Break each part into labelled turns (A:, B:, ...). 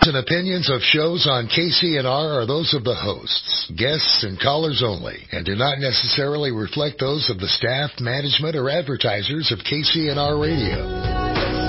A: and opinions of shows on KCNR are those of the hosts, guests, and callers only, and do not necessarily reflect those of the staff, management, or advertisers of KCNR Radio.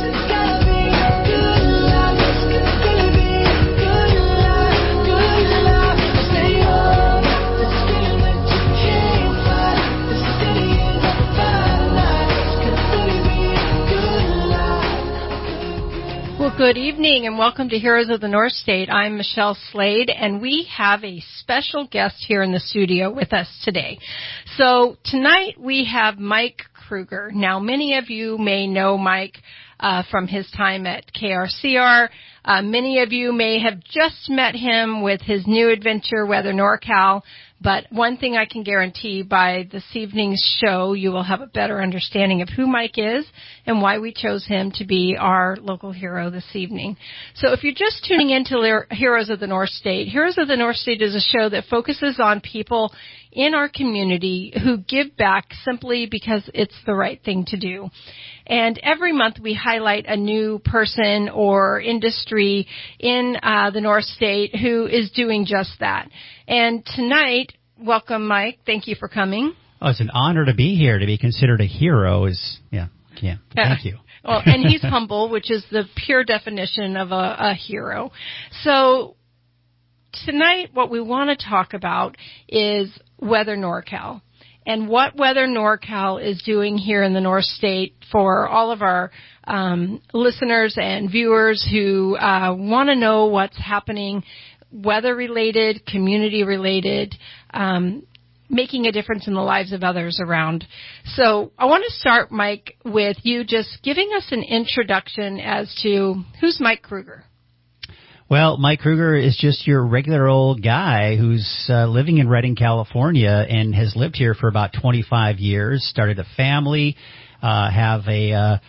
B: Good evening and welcome to Heroes of the North State. I'm Michelle Slade and we have a special guest here in the studio with us today. So tonight we have Mike Kruger. Now many of you may know Mike from his time at KRCR. Many of you may have just met him with his new adventure, Weather NorCal. But one thing I can guarantee, by this evening's show, you will have a better understanding of who Mike is and why we chose him to be our local hero this evening. So if you're just tuning in to Heroes of the North State, Heroes of the North State is a show that focuses on people in our community who give back simply because it's the right thing to do. And every month we highlight a new person or industry in the North State who is doing just that. And tonight, welcome, Mike. Thank you for coming.
C: Oh, it's an honor to be here. To be considered a hero is, thank you.
B: Well, and he's humble, which is the pure definition of a hero. So tonight what we want to talk about is Weather NorCal and what Weather NorCal is doing here in the North State for all of our listeners and viewers who want to know what's happening weather-related, community-related, making a difference in the lives of others around. So I want to start, Mike, with you just giving us an introduction as to who's Mike Kruger.
C: Well, Mike Kruger is just your regular old guy who's living in Redding, California, and has lived here for about 25 years, started a family, have a...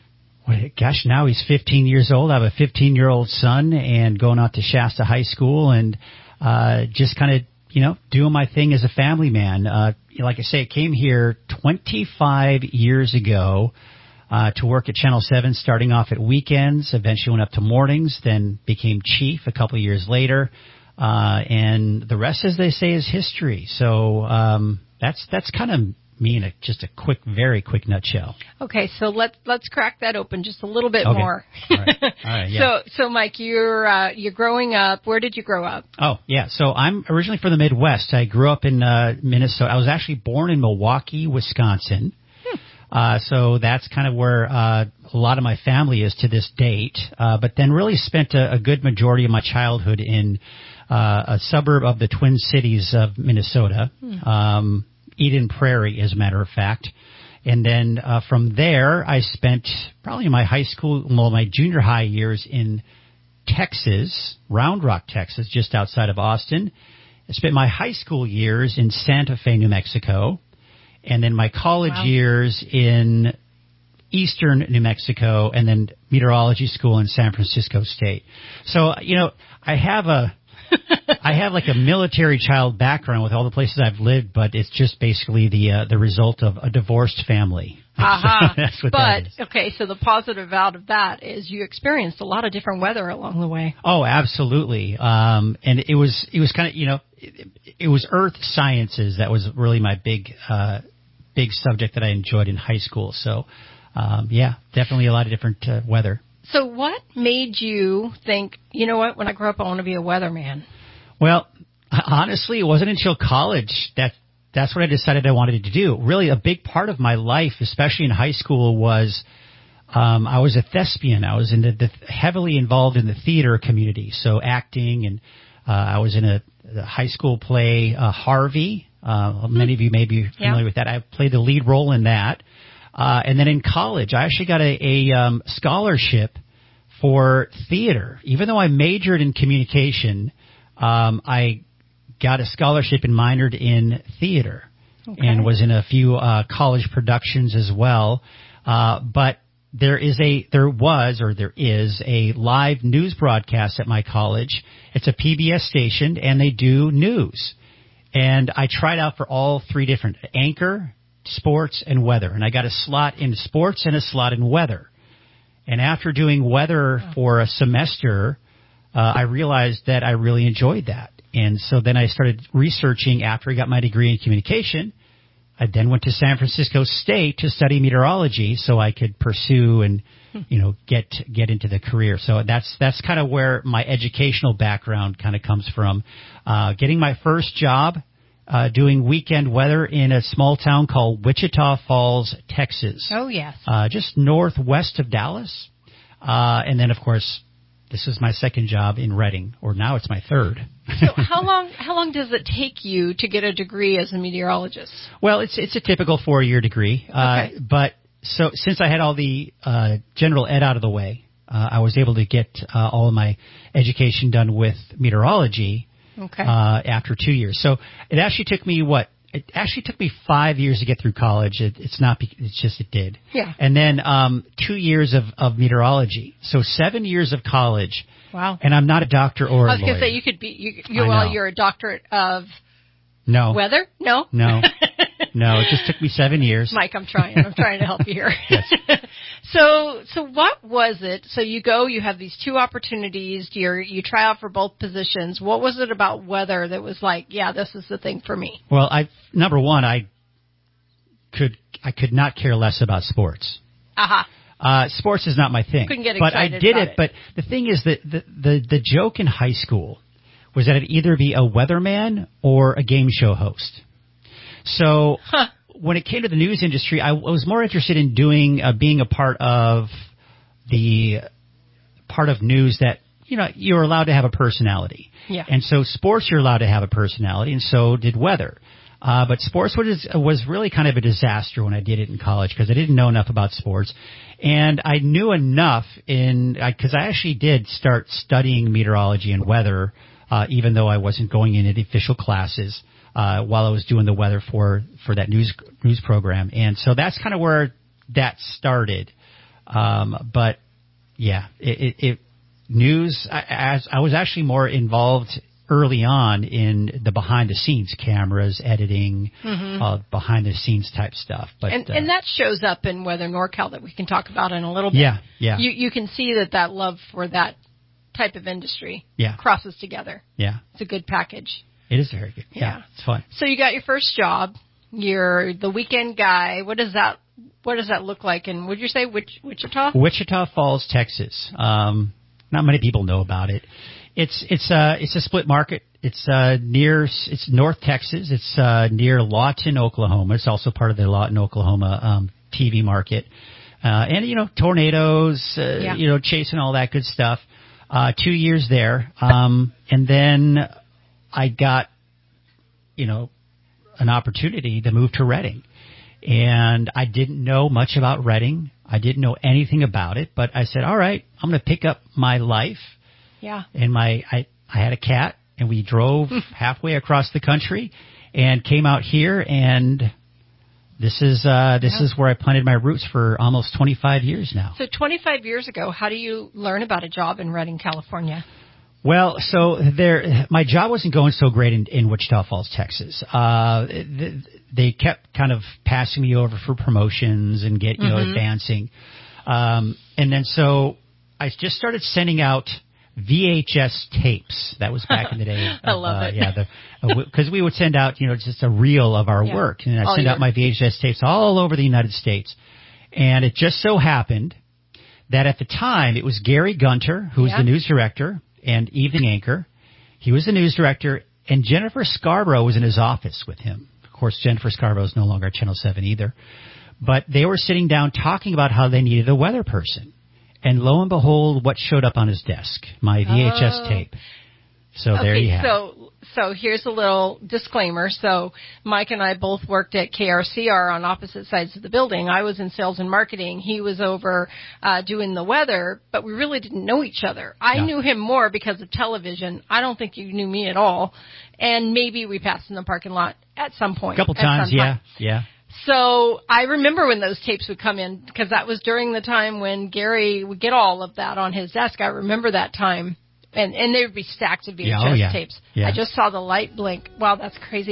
C: now he's 15 years old. I have a 15-year-old son and going out to Shasta High School and just kind of, doing my thing as a family man. Like I say, I came here 25 years ago to work at Channel 7, starting off at weekends, eventually went up to mornings, then became chief a couple of years later. And the rest, as they say, is history. So that's kind of me in just a very quick nutshell.
B: Okay, so let's crack that open just a little bit more.
C: All right, yeah.
B: So Mike, you're growing up. Where did you grow up?
C: Oh, yeah. So I'm originally from the Midwest. I grew up in Minnesota. I was actually born in Milwaukee, Wisconsin. So that's kind of where a lot of my family is to this date. But then really spent a good majority of my childhood in a suburb of the Twin Cities of Minnesota. Eden Prairie, as a matter of fact. And then from there, I spent probably my junior high years in Texas, Round Rock, Texas, just outside of Austin. I spent my high school years in Santa Fe, New Mexico. And then my college years in eastern New Mexico, and then meteorology school in San Francisco State. So, I have like a military child background with all the places I've lived, but it's just basically the result of a divorced family. That's what that is.
B: Okay, so the positive out of that is you experienced a lot of different weather along the way.
C: Oh, absolutely. And it was kind of, it was earth sciences that was really my big subject that I enjoyed in high school. So, definitely a lot of different weather.
B: So what made you think, you know what, when I grow up I want to be a weatherman?
C: Well, honestly, it wasn't until college that's what I decided I wanted to do. Really, a big part of my life, especially in high school, was I was a thespian. I was heavily involved in the theater community, so acting, and I was in a high school play, Harvey. Many of you may be familiar with that. I played the lead role in that. And then in college, I actually got a scholarship for theater. Even though I majored in communication, I got a scholarship and minored in theater, and was in a few college productions as well. But there is a live news broadcast at my college. It's a PBS station, and they do news. And I tried out for all three different: anchor, sports, and weather. And I got a slot in sports and a slot in weather. And after doing weather for a semester, I realized that I really enjoyed that. And so then I started researching after I got my degree in communication. I then went to San Francisco State to study meteorology so I could pursue and, get into the career. So that's kind of where my educational background kind of comes from. Getting my first job, doing weekend weather in a small town called Wichita Falls, Texas.
B: Oh, yes.
C: Just northwest of Dallas. And then, of course, this is my second job in Redding, or now it's my third.
B: So how long does it take you to get a degree as a meteorologist?
C: Well, it's a typical 4-year degree.
B: Okay.
C: But so since I had all the general ed out of the way, I was able to get all of my education done with meteorology after 2 years. So it actually took me It actually took me 5 years to get through college. It did.
B: Yeah.
C: And then 2 years of meteorology. So 7 years of college.
B: Wow.
C: And I'm not a doctor or a lawyer.
B: I was going to say you could be. You're a doctorate of weather. No.
C: No. No. It just took me 7 years.
B: Mike, I'm trying to help you here.
C: Yes.
B: So what was it? So you go, you have these two opportunities. You try out for both positions. What was it about weather that was like, yeah, this is the thing for me?
C: Well, number one, I could not care less about sports. Sports is not my thing.
B: Couldn't get
C: but I
B: excited
C: did
B: about
C: it. But the thing is that the joke in high school was that I'd either be a weatherman or a game show host. So when it came to the news industry, I was more interested in being a part of news that, you're allowed to have a personality.
B: Yeah.
C: And so sports, you're allowed to have a personality, and so did weather. But sports was really kind of a disaster when I did it in college because I didn't know enough about sports. And I knew enough because I actually did start studying meteorology and weather, even though I wasn't going into the official classes. While I was doing the weather for that news program. And so that's kind of where that started. But yeah, news, I was actually more involved early on in the behind the scenes cameras, editing, behind the scenes type stuff. But,
B: and that shows up in Weather NorCal that we can talk about in a little bit.
C: Yeah, yeah.
B: You can see that love for that type of industry crosses together.
C: Yeah.
B: It's a good package.
C: It is very good. Yeah, it's fun.
B: So you got your first job. You're the weekend guy. What does that look like? And would you say Wichita?
C: Wichita Falls, Texas. Not many people know about it. It's a split market. It's North Texas. It's near Lawton, Oklahoma. It's also part of the Lawton, Oklahoma TV market. And tornadoes. Chasing all that good stuff. 2 years there. And then I got, an opportunity to move to Redding. And I didn't know much about Redding. I didn't know anything about it, but I said, all right, I'm going to pick up my life.
B: Yeah.
C: And I had a cat, and we drove halfway across the country and came out here, and this is where I planted my roots for almost 25 years now.
B: So 25 years ago, how do you learn about a job in Redding, California?
C: Well, so my job wasn't going so great in Wichita Falls, Texas. They kept kind of passing me over for promotions and advancing. And then so I just started sending out VHS tapes. That was back in the day.
B: I love it.
C: Yeah, because we would send out, just a reel of our work, and I send out my VHS tapes all over the United States. And it just so happened that at the time it was Gary Gunter, who was the news director and evening anchor. He was the news director, and Jennifer Scarborough was in his office with him. Of course, Jennifer Scarborough is no longer at Channel 7 either. But they were sitting down talking about how they needed a weather person. And lo and behold, what showed up on his desk? My VHS tape. So there you have it.
B: So here's a little disclaimer. So Mike and I both worked at KRCR on opposite sides of the building. I was in sales and marketing. He was over doing the weather, but we really didn't know each other. I knew him more because of television. I don't think you knew me at all. And maybe we passed in the parking lot at some point.
C: A couple times, yeah.
B: So I remember when those tapes would come in, because that was during the time when Gary would get all of that on his desk. I remember that time. And they would be stacked of VHS tapes. Yeah. I just saw the light blink. Wow, that's crazy.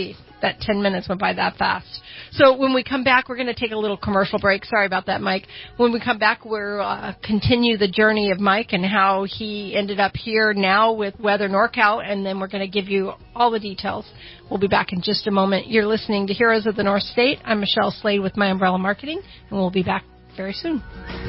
B: that 10 minutes went by that fast. So when we come back, we're going to take a little commercial break. Sorry about that, Mike. When we come back, we'll continue the journey of Mike and how he ended up here now with Weather NorCal, and then we're going to give you all the details. We'll be back in just a moment. You're listening to Heroes of the North State. I'm Michelle Slade with My Umbrella Marketing, and we'll be back very soon.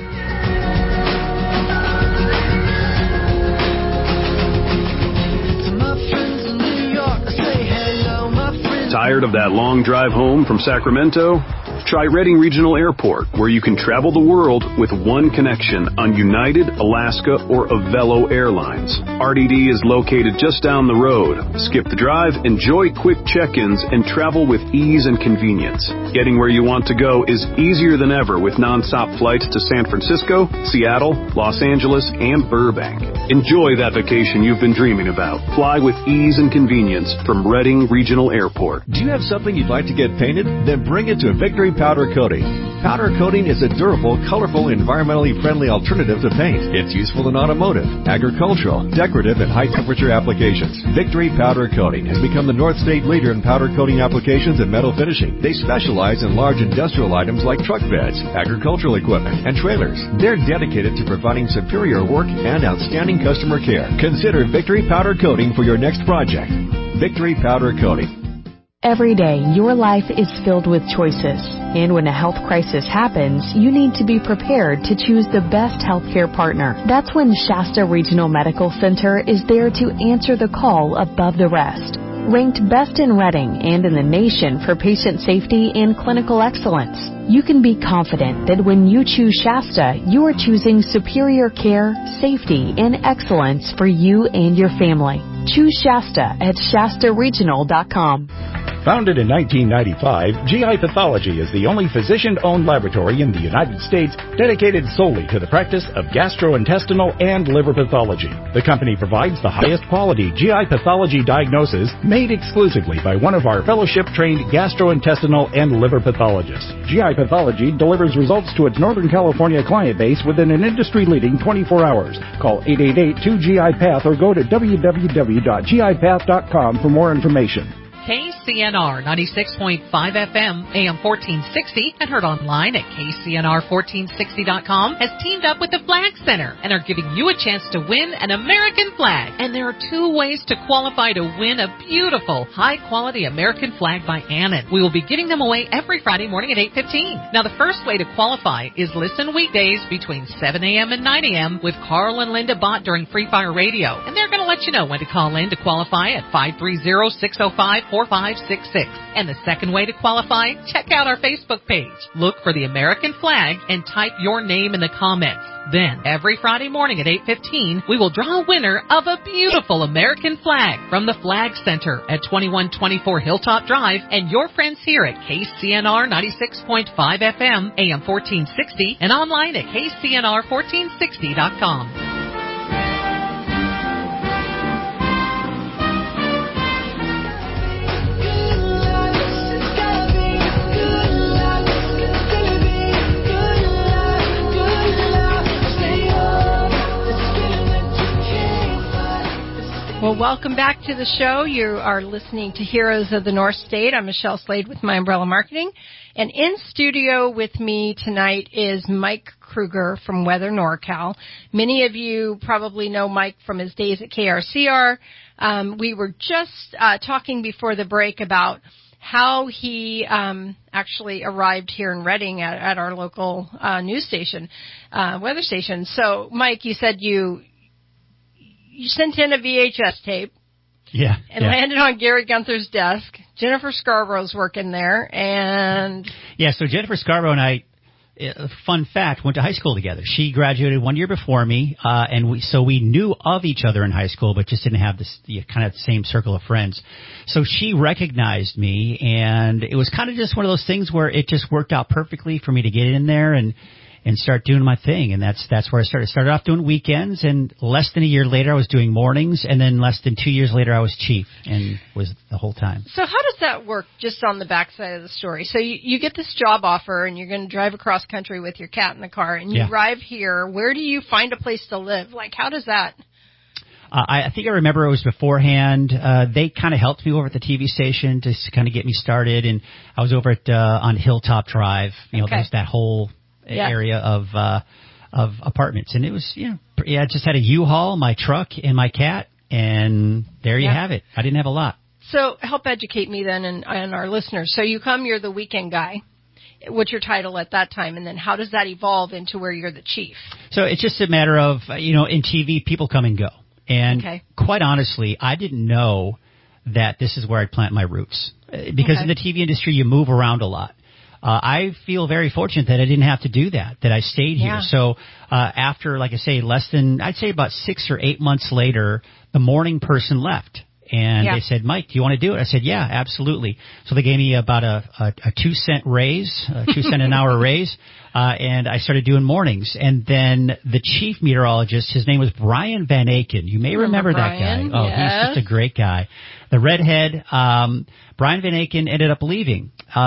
D: Tired of that long drive home from Sacramento? Try Redding Regional Airport, where you can travel the world with one connection on United, Alaska, or Avelo Airlines. RDD is located just down the road. Skip the drive, enjoy quick check-ins, and travel with ease and convenience. Getting where you want to go is easier than ever with non-stop flights to San Francisco, Seattle, Los Angeles, and Burbank. Enjoy that vacation you've been dreaming about. Fly with ease and convenience from Redding Regional Airport.
E: Do you have something you'd like to get painted? Then bring it to Victory Powder Coating. Powder coating is a durable, colorful, environmentally friendly alternative to paint. It's useful in automotive, agricultural, decorative, and high-temperature applications. Victory Powder Coating has become the North State leader in powder coating applications and metal finishing. They specialize in large industrial items like truck beds, agricultural equipment, and trailers. They're dedicated to providing superior work and outstanding customer care. Consider Victory Powder Coating for your next project. Victory Powder Coating.
F: Every day, your life is filled with choices. And when a health crisis happens, you need to be prepared to choose the best healthcare partner. That's when Shasta Regional Medical Center is there to answer the call above the rest. Ranked best in Redding and in the nation for patient safety and clinical excellence, you can be confident that when you choose Shasta, you are choosing superior care, safety, and excellence for you and your family. Choose Shasta at ShastaRegional.com.
G: Founded in 1995, GI Pathology is the only physician-owned laboratory in the United States dedicated solely to the practice of gastrointestinal and liver pathology. The company provides the highest quality GI pathology diagnosis made exclusively by one of our fellowship-trained gastrointestinal and liver pathologists. GI Pathology delivers results to its Northern California client base within an industry-leading 24 hours. Call 888-2GI-PATH or go to www.gipath.com for more information.
H: KCNR 96.5 FM, AM 1460, and heard online at KCNR1460.com, has teamed up with the Flag Center and are giving you a chance to win an American flag. And there are 2 ways to qualify to win a beautiful, high-quality American flag by Annan. We will be giving them away every Friday morning at 8:15. Now, the first way to qualify is listen weekdays between 7 a.m. and 9 a.m. with Carl and Linda Bott during Free Fire Radio. And they're going to let you know when to call in to qualify at 530-605-4566. And the second way to qualify, check out our Facebook page. Look for the American flag and type your name in the comments. Then, every Friday morning at 8:15, we will draw a winner of a beautiful American flag from the Flag Center at 2124 Hilltop Drive and your friends here at KCNR 96.5 FM, AM 1460, and online at KCNR1460.com.
B: Well, welcome back to the show. You are listening to Heroes of the North State. I'm Michelle Slade with My Umbrella Marketing. And in studio with me tonight is Mike Kruger from Weather NorCal. Many of you probably know Mike from his days at KRCR. We were just talking before the break about how he actually arrived here in Redding at our local news station, weather station. So, Mike, you said you sent in a VHS tape.
C: Yeah.
B: And landed on Gary Gunther's desk. Jennifer Scarborough's working there, and... Yeah,
C: so Jennifer Scarborough and I, fun fact, went to high school together. She graduated 1 year before me, and we knew of each other in high school, but just didn't have this kind of same circle of friends. So she recognized me, and it was kind of just one of those things where it just worked out perfectly for me to get in there and start doing my thing. And that's where I started. Started off doing weekends, and less than a year later I was doing mornings, and then less than 2 years later I was chief and was the whole time.
B: So how does that work, just on the backside of the story? So you get this job offer, and you're going to drive across country with your cat in the car, and you arrive here. Where do you find a place to live? Like, how does that...
C: I think I remember it was beforehand. They kind of helped me over at the TV station to kind of get me started, and I was over at on Hilltop Drive. There's that whole area of apartments, and it was I just had a U-Haul, my truck, and my cat, and there you have it. I didn't have a lot.
B: So help educate me then and our listeners. So you're the weekend guy. What's your title at that time, and then how does that evolve into where you're the chief? So
C: it's just a matter of in TV people come and go. And quite honestly, I didn't know that this is where I'd plant my roots. Because in the TV industry, you move around a lot. I feel very fortunate that I didn't have to do that I stayed here. So after, like I say, I'd say about 6 or 8 months later, the morning person left. And they said, Mike, do you want to do it? I said, yeah, absolutely. So they gave me about a 2-cent raise, a 2 cent an hour raise, and I started doing mornings. And then the chief meteorologist, his name was Brian Van Aken. You may remember that guy. Oh, he's just a great guy. The redhead, Brian Van Aken ended up leaving,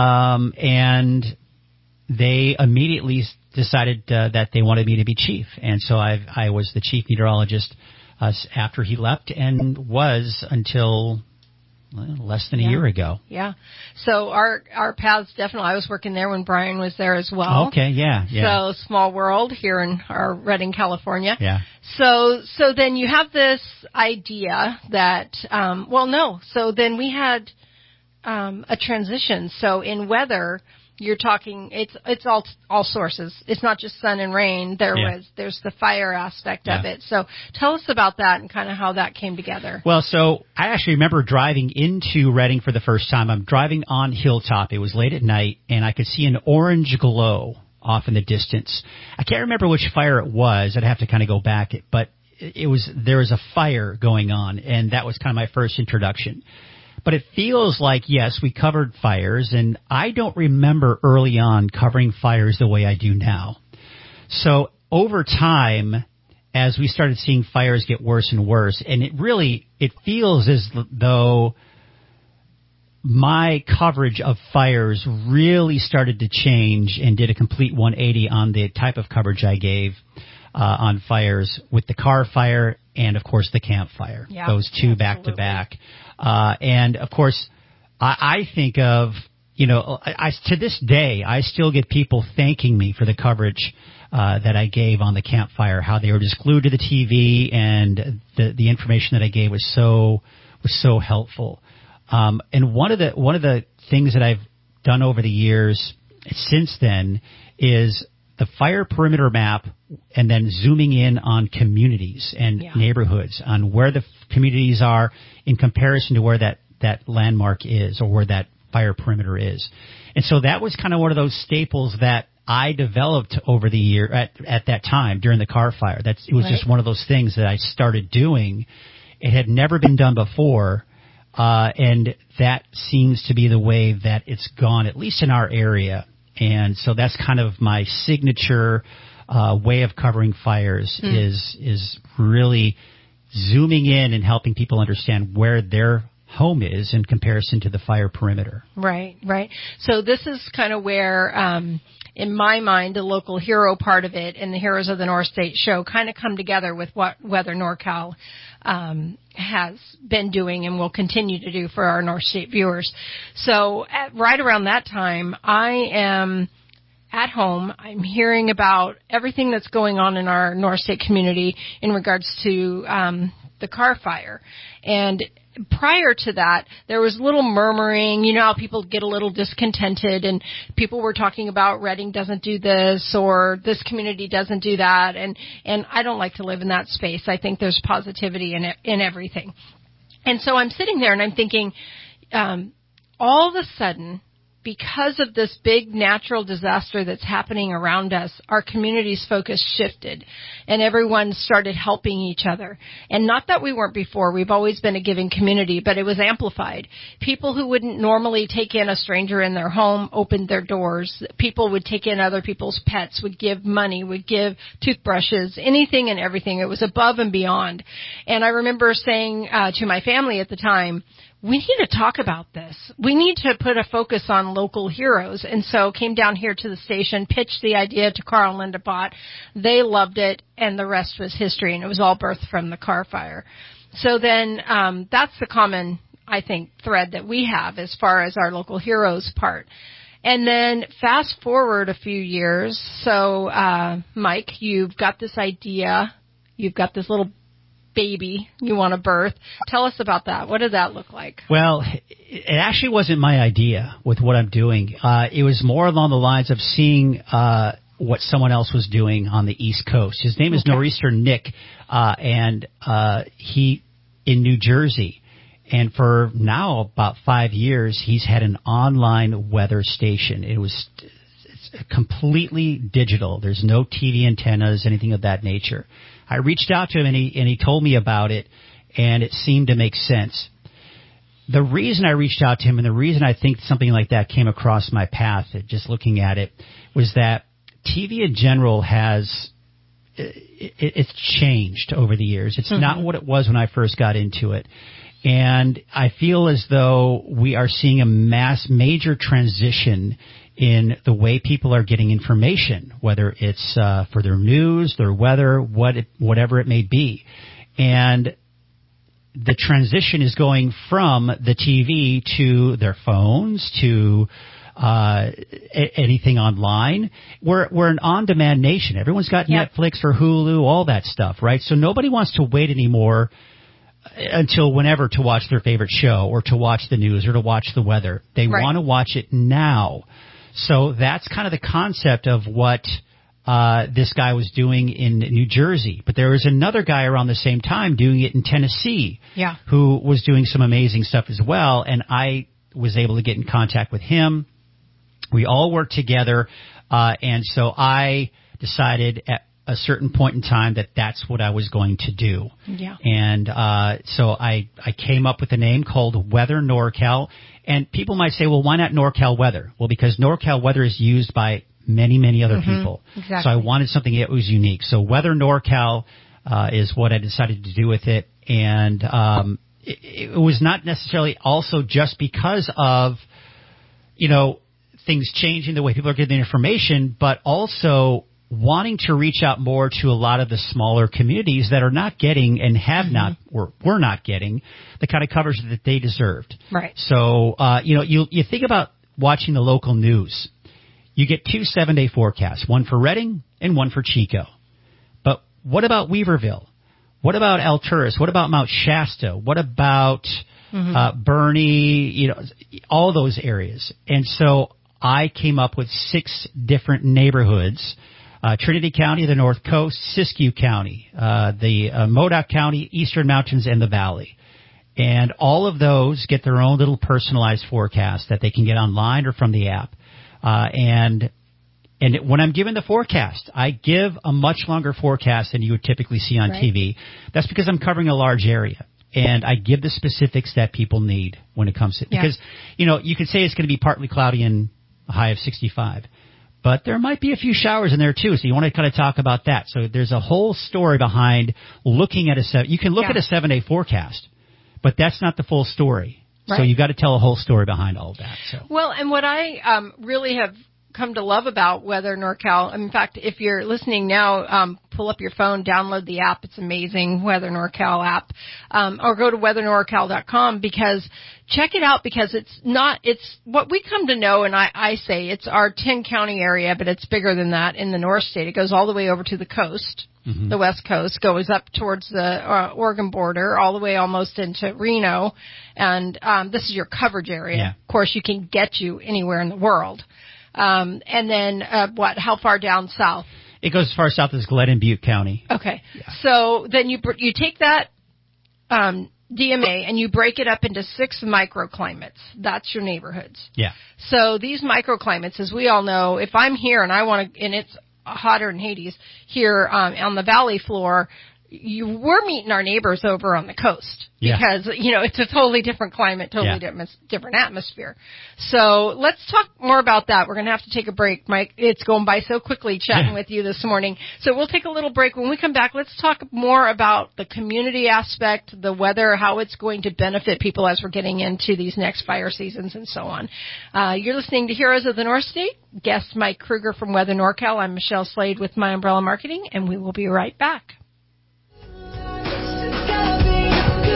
C: and they immediately decided that they wanted me to be chief. And so I was the chief meteorologist after he left, and was until less than a year ago. Yeah.
B: So our paths definitely. I was working there when Brian was there as well.
C: Okay. Yeah.
B: So small world here in our Redding, California.
C: Yeah.
B: So then you have this idea that So then we had a transition. So in weather, you're talking, it's all sources. It's not just sun and rain. There's the fire aspect of it. So tell us about that and kind of how that came together.
C: Well, so I actually remember driving into Redding for the first time. I'm driving on Hilltop. It was late at night, and I could see an orange glow off in the distance. I can't remember which fire it was. I'd have to kind of go back, but there was a fire going on, and that was kind of my first introduction. But it feels like, yes, we covered fires, and I don't remember early on covering fires the way I do now. So over time, as we started seeing fires get worse and worse, and it feels as though my coverage of fires really started to change and did a complete 180 on the type of coverage I gave on fires, with the Carr Fire and, of course, the Camp Fire. Yeah, those two back to back. And of course, I think of, to this day, I still get people thanking me for the coverage that I gave on the Camp Fire, how they were just glued to the TV, and the information that I gave was so helpful. And one of the things that I've done over the years since then is the fire perimeter map, and then zooming in on communities and neighborhoods, on where the communities are in comparison to where that landmark is, or where that fire perimeter is. And so that was kind of one of those staples that I developed over the year at that time during the Carr Fire. It was just one of those things that I started doing. It had never been done before, and that seems to be the way that it's gone, at least in our area. And so that's kind of my signature way of covering fires, is really zooming in and helping people understand where their home is in comparison to the fire perimeter. Right.
B: So this is kind of where, in my mind, the local hero part of it and the Heroes of the North State show kind of come together with what Weather NorCal has been doing and will continue to do for our North State viewers. So right around that time, I am at home. I'm hearing about everything that's going on in our North State community in regards to the Carr Fire. And prior to that, there was little murmuring. You know how people get a little discontented, and people were talking about Redding doesn't do this, or this community doesn't do that. And I don't like to live in that space. I think there's positivity in everything. And so I'm sitting there and I'm thinking, all of a sudden, because of this big natural disaster that's happening around us, our community's focus shifted, and everyone started helping each other. And not that we weren't before. We've always been a giving community, but it was amplified. People who wouldn't normally take in a stranger in their home opened their doors. People would take in other people's pets, would give money, would give toothbrushes, anything and everything. It was above and beyond. And I remember saying to my family at the time, we need to talk about this. We need to put a focus on local heroes. And so came down here to the station, pitched the idea to Carl and Linda Bott. They loved it, and the rest was history, and it was all birthed from the Carr Fire. So then that's the common, I think, thread that we have as far as our local heroes part. And then fast forward a few years. So, Mike, you've got this idea. You've got this little baby you want to birth. Tell us about that. What did that look like?
C: Well, it actually wasn't my idea with what I'm doing. It was more along the lines of seeing what someone else was doing on the East Coast. His name is Nor'easter Nick, and he in New Jersey. And for now about 5 years, he's had an online weather station. It's completely digital. There's no TV antennas, anything of that nature. I reached out to him, and he told me about it, and it seemed to make sense. The reason I reached out to him, and the reason I think something like that came across my path, just looking at it, was that TV in general it's changed over the years. It's not what it was when I first got into it. And I feel as though we are seeing a major transition in the way people are getting information, whether it's for their news, their weather, whatever it may be. And the transition is going from the TV to their phones, to anything online. We're an on-demand nation. Everyone's got Netflix or Hulu, all that stuff, right? So nobody wants to wait anymore until whenever to watch their favorite show or to watch the news or to watch the weather. They want to watch it now. So that's kind of the concept of what this guy was doing in New Jersey. But there was another guy around the same time doing it in Tennessee who was doing some amazing stuff as well. And I was able to get in contact with him. We all worked together. And so I decided at a certain point in time that that's what I was going to do. Yeah. And so I came up with a name called Weather NorCal. And people might say, well, why not NorCal Weather? Well, because NorCal Weather is used by many, many other people. Exactly. So I wanted something that was unique. So Weather NorCal is what I decided to do with it. And it was not necessarily also just because of, things changing the way people are getting information, but also wanting to reach out more to a lot of the smaller communities that are not getting and have not or were not getting the kind of coverage that they deserved. Right. So, you think about watching the local news. You get 2 7-day forecasts, one for Redding and one for Chico. But what about Weaverville? What about Alturas? What about Mount Shasta? What about Bernie? All those areas. And so I came up with 6 different neighborhoods. Trinity County, the North Coast, Siskiyou County, the Modoc County, Eastern Mountains, and the Valley. And all of those get their own little personalized forecast that they can get online or from the app. And when I'm given the forecast, I give a much longer forecast than you would typically see on TV. That's because I'm covering a large area. And I give the specifics that people need when it comes to because, you could say it's going to be partly cloudy and a high of 65. But there might be a few showers in there, too, so you want to kind of talk about that. So there's a whole story behind looking at you can look at a 7-day forecast, but that's not the full story. Right. So you got to tell a whole story behind all of that. So. Well,
B: and what I really have come to love about Weather NorCal, in fact, if you're listening now, pull up your phone, download the app. It's amazing, Weather NorCal app, or go to weathernorcal.com check it out because it's what we come to know, and I say it's our 10-county area, but it's bigger than that in the North State. It goes all the way over to the coast, the West Coast, goes up towards the Oregon border, all the way almost into Reno, and this is your coverage area. Yeah. Of course, you can get you anywhere in the world. And then how far down south?
C: It goes as far south as Glenn and Butte County. Okay. Yeah. So then you take that DMA and you break it up into 6 microclimates. That's your neighborhoods. Yeah. So these microclimates, as we all know, if I'm here and and it's hotter than Hades here on the valley floor, we're meeting our neighbors over on the coast because, it's a totally different climate, totally different atmosphere. So let's talk more about that. We're going to have to take a break, Mike. It's going by so quickly chatting with you this morning. So we'll take a little break. When we come back, let's talk more about the community aspect, the weather, how it's going to benefit people as we're getting into these next fire seasons and so on. You're listening to Heroes of the North State. Guest Mike Kruger from Weather NorCal. I'm Michelle Slade with My Umbrella Marketing, and we will be right back.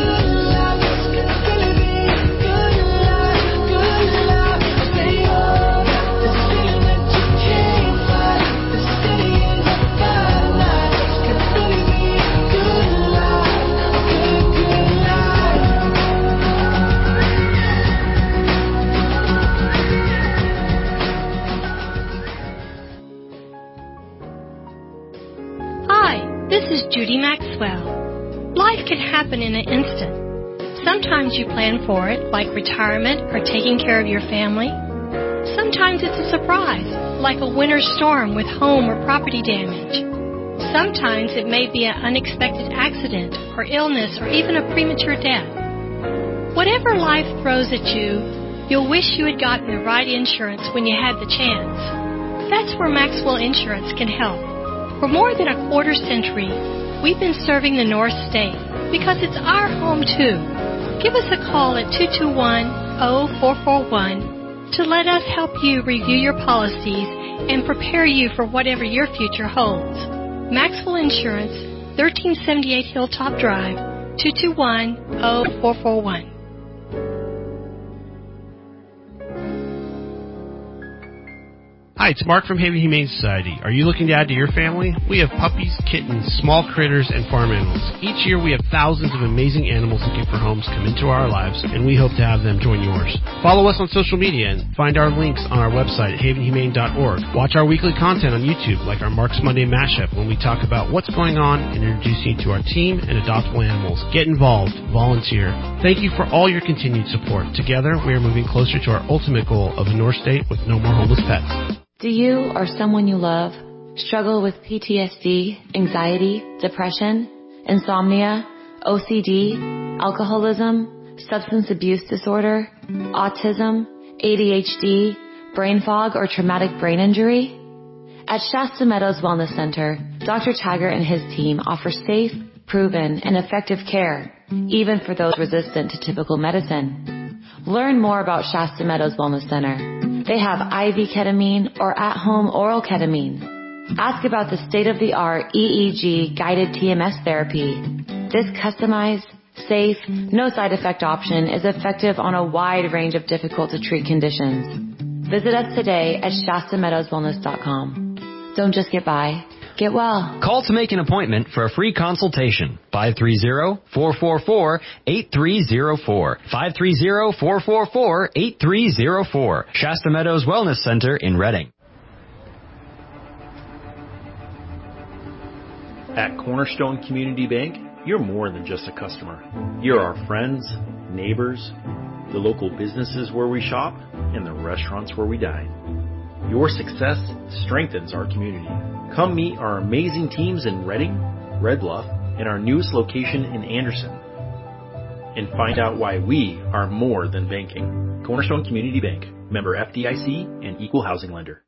B: well. Life can happen in an instant. Sometimes you plan for it, like retirement or taking care of your family. Sometimes it's a surprise, like a winter storm with home or property damage. Sometimes it may be an unexpected accident or illness or even a premature death. Whatever life throws at you, you'll wish you had gotten the right insurance when you had the chance. That's where Maxwell Insurance can help. For more than a quarter century, we've been serving the North State because it's our home too. Give us a call at 221-0441 to let us help you review your policies and prepare you for whatever your future holds. Maxwell Insurance, 1378 Hilltop Drive, 221-0441.
I: Hi, it's Mark from Haven Humane Society. Are you looking to add to your family? We have puppies, kittens, small critters, and farm animals. Each year we have thousands of amazing animals looking for homes come into our lives, and we hope to have them join yours. Follow us on social media and find our links on our website at havenhumane.org. Watch our weekly content on YouTube, like our Mark's Monday Mashup, when we talk about what's going on and introduce you to our team and adoptable animals. Get involved. Volunteer. Thank you for all your continued support. Together, we are moving closer to our ultimate goal of a North State with no more homeless pets.
J: Do you or someone you love struggle with PTSD, anxiety, depression, insomnia, OCD, alcoholism, substance abuse disorder, autism, ADHD, brain fog, or traumatic brain injury? At Shasta Meadows Wellness Center, Dr. Taggart and his team offer safe, proven, and effective care, even for those resistant to typical medicine. Learn more about Shasta Meadows Wellness Center. They have IV ketamine or at-home oral ketamine. Ask about the state-of-the-art EEG guided TMS therapy. This customized, safe, no side effect option is effective on a wide range of difficult to treat conditions. Visit us today at ShastaMeadowsWellness.com. Don't just get by. Get well.
K: Call to make an appointment for a free consultation. 530-444-8304. 530-444-8304. Shasta Meadows Wellness Center in Reading.
L: At Cornerstone Community Bank, you're more than just a customer. You're our friends, neighbors, the local businesses where we shop, and the restaurants where we dine. Your success strengthens our community. Come meet our amazing teams in Reading, Red Bluff, and our newest location in Anderson. And find out why we are more than banking. Cornerstone Community Bank, member FDIC and equal housing lender.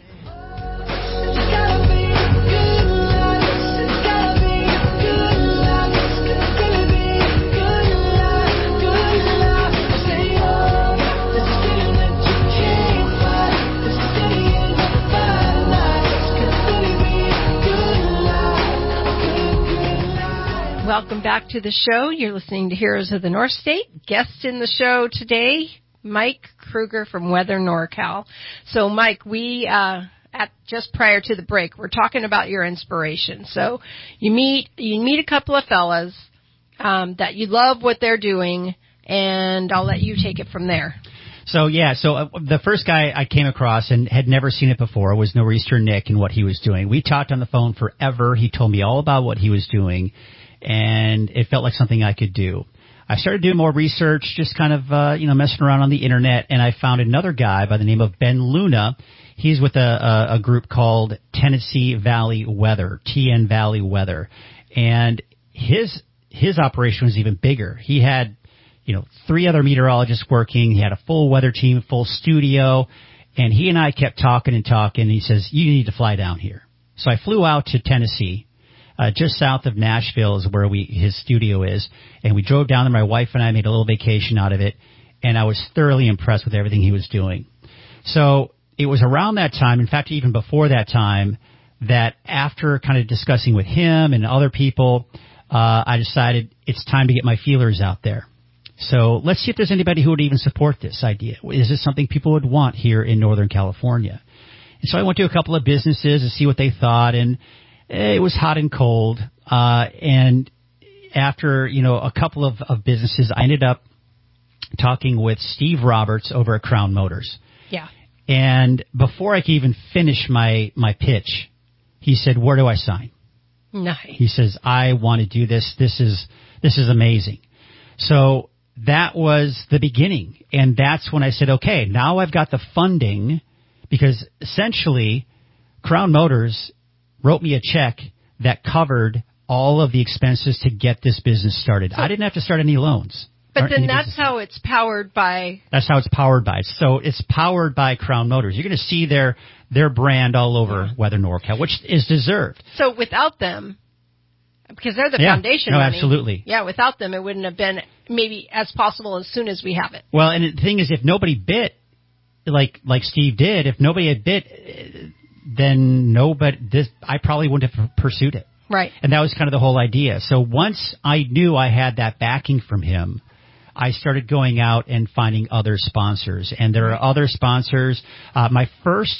B: Welcome back to the show. You're listening to Heroes of the North State. Guest in the show today, Mike Kruger from Weather NorCal. So, Mike, we just prior to the break, we're talking about your inspiration. So, you meet a couple of fellas that you love what they're doing, and I'll let you take it from there.
C: So the first guy I came across and had never seen it before was Nor'easter Nick and what he was doing. We talked on the phone forever. He told me all about what he was doing, and it felt like something I could do. I started doing more research, just kind of, messing around on the internet, and I found another guy by the name of Ben Luna. He's with a group called Tennessee Valley Weather, TN Valley Weather, and his operation was even bigger. He had, 3 other meteorologists working. He had a full weather team, full studio, and he and I kept talking. He says, you need to fly down here. So I flew out to Tennessee. Just south of Nashville is where his studio is, and we drove down there. My wife and I made a little vacation out of it, and I was thoroughly impressed with everything he was doing. So it was around that time, in fact, even before that time, that after kind of discussing with him and other people, I decided it's time to get my feelers out there. So let's see if there's anybody who would even support this idea. Is this something people would want here in Northern California? And so I went to a couple of businesses to see what they thought, and it was hot and cold. And after, a couple of businesses, I ended up talking with Steve Roberts over at Crown Motors.
B: Yeah.
C: And before I could even finish my pitch, he said, where do I sign?
B: Nice.
C: He says, I want to do this. This is amazing. So that was the beginning. And that's when I said, okay, now I've got the funding, because essentially Crown Motors wrote me a check that covered all of the expenses to get this business started. I didn't have to start any loans.
B: But then that's how it's powered by.
C: That's how it's powered by. So it's powered by Crown Motors. You're going to see their brand all over Weather NorCal, which is deserved.
B: So without them, because they're the foundation.
C: No,
B: money,
C: absolutely.
B: Yeah, without them, it wouldn't have been maybe as possible as soon as we have it.
C: Well, and the thing is, if nobody bid, like Steve did, if nobody had bid, then I probably wouldn't have pursued it.
B: Right.
C: And that was kind of the whole idea. So once I knew I had that backing from him, I started going out and finding other sponsors. And there are other sponsors. My first,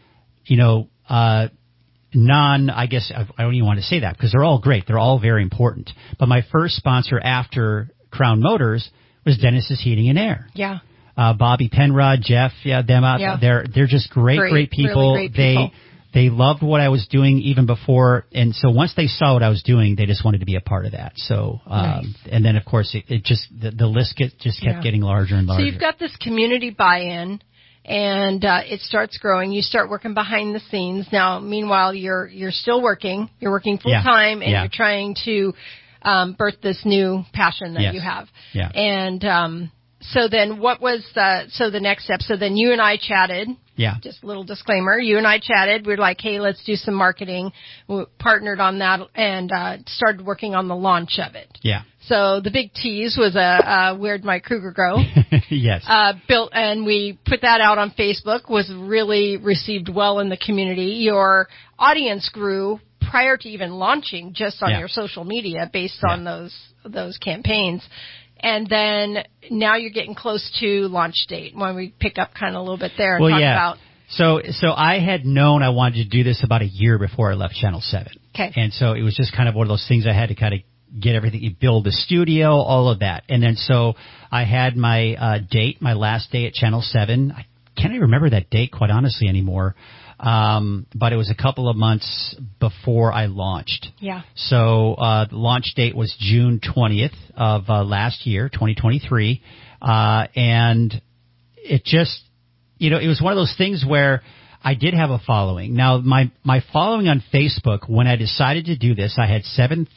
C: I guess I don't even want to say that because they're all great. They're all very important. But my first sponsor after Crown Motors was Dennis's Heating and Air.
B: Yeah.
C: Bobby Penrod, Jeff, them out there. They're just great people.
B: Really great people.
C: They loved what I was doing even before, and so once they saw what I was doing, they just wanted to be a part of that. So,
B: nice.
C: And then of course it just the list kept getting larger and larger.
B: So you've got this community buy-in, and it starts growing. You start working behind the scenes. Now, meanwhile, you're still working. You're working full time, and you're trying to birth this new passion that you have.
C: Yeah.
B: And so then, what was the next step? So then you and I chatted.
C: Yeah.
B: Just a little disclaimer. You and I chatted. We were like, hey, let's do some marketing. We partnered on that and started working on the launch of it.
C: Yeah.
B: So the big tease was a Where'd My Kruger Grow?
C: Yes.
B: Built, and we put that out on Facebook. Was really received well in the community. Your audience grew prior to even launching, just on your social media, based on those campaigns. And then now you're getting close to launch date. When we pick up kind of a little bit there and talk about.
C: So I had known I wanted to do this about a year before I left Channel 7.
B: Okay.
C: And so it was just kind of one of those things I had to kind of get everything, you build the studio, all of that. And then so I had my date, my last day at Channel 7. I can't even remember that date, quite honestly, anymore. But it was a couple of months before I launched.
B: Yeah.
C: So the launch date was June 20th of last year, 2023. And it just, it was one of those things where I did have a following. Now, my following on Facebook, when I decided to do this, I had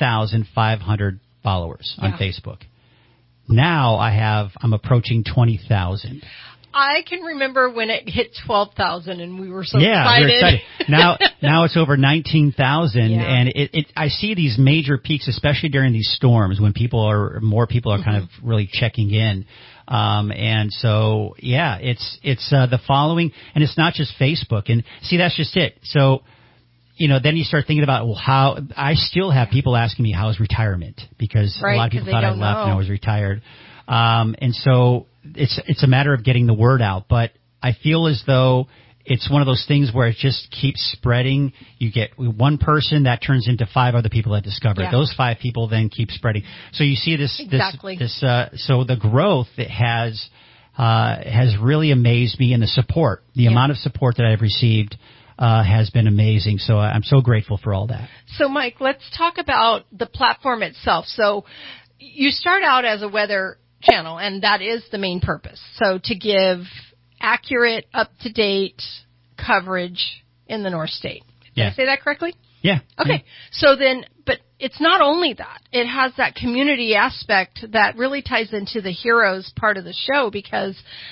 C: 7,500 followers on Facebook. Now I'm approaching 20,000.
B: I can remember when it hit 12,000 and we were so
C: excited.
B: We were
C: excited. Now it's over 19,000, and I see these major peaks, especially during these storms when more people are kind of really checking in. And so, it's the following, and it's not just Facebook. And see, that's just it. So, then you start thinking about, how I still have people asking me, how's retirement? Because a lot of people thought I left and I was retired. And so it's a matter of getting the word out, but I feel as though it's one of those things where it just keeps spreading. You get one person, that turns into 5 other people that discover it. Those 5 people then keep spreading. So you see this, so the growth it has really amazed me, and the support, the amount of support that I've received, has been amazing. So I'm so grateful for all that.
B: So Mike, let's talk about the platform itself. So you start out as a weather channel, and that is the main purpose. So to give accurate, up-to-date coverage in the North State. Did I say that correctly?
C: Yeah.
B: Okay. So then, but it's not only that. It has that community aspect that really ties into the heroes part of the show, because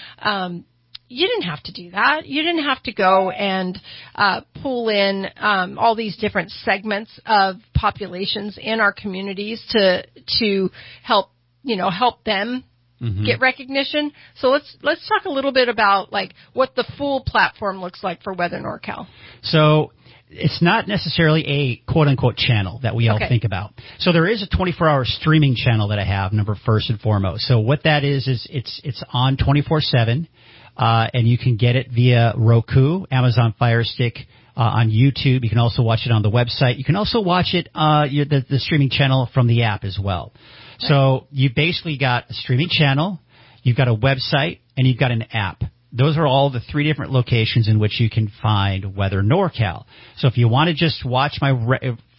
B: you didn't have to do that. You didn't have to go and pull in all these different segments of populations in our communities to help them get recognition. So let's talk a little bit about what the full platform looks like for Weather NorCal.
C: So it's not necessarily a quote unquote channel that we all think about. So there is a 24-hour streaming channel that I have, first and foremost. So what that is it's on 24/7. And you can get it via Roku, Amazon Fire Stick, on YouTube. You can also watch it on the website. You can also watch it, the streaming channel from the app as well. Right. So you basically got a streaming channel, you've got a website, and you've got an app. Those are all the 3 different locations in which you can find Weather NorCal. So if you want to just watch